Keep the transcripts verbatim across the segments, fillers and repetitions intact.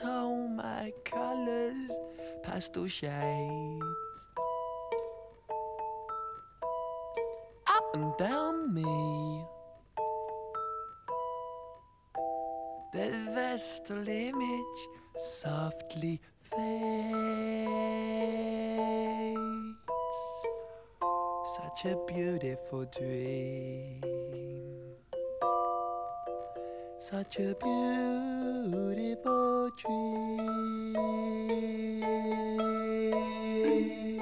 tone, my colors, pastel shades. Up and down me, the vestal image softly fades. Such a beautiful dream, such a beautiful dream.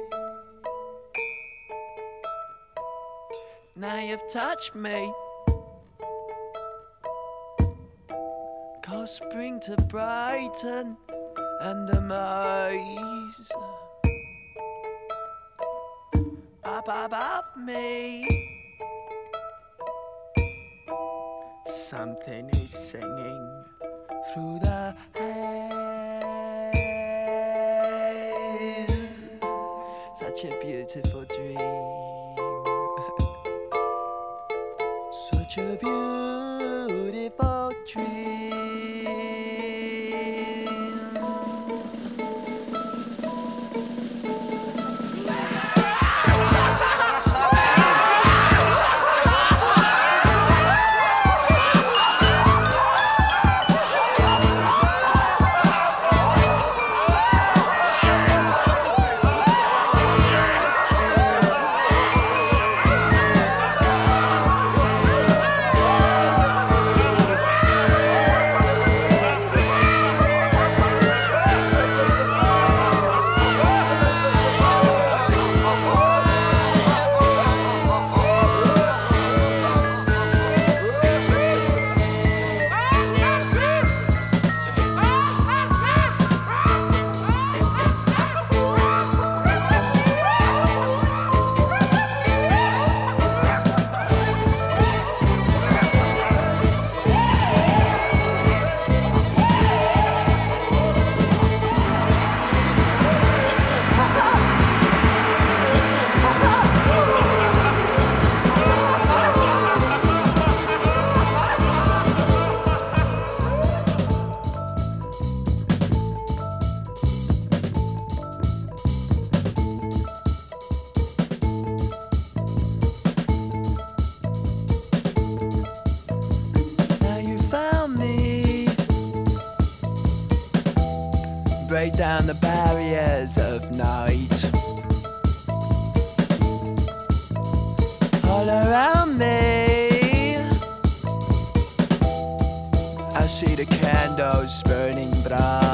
Now you've touched me, cause spring to brighten and amaze. Up above me, something is singing through the haze. Such a beautiful dream, such a beautiful dream. Break down the barriers of night. All around me, I see the candles burning bright.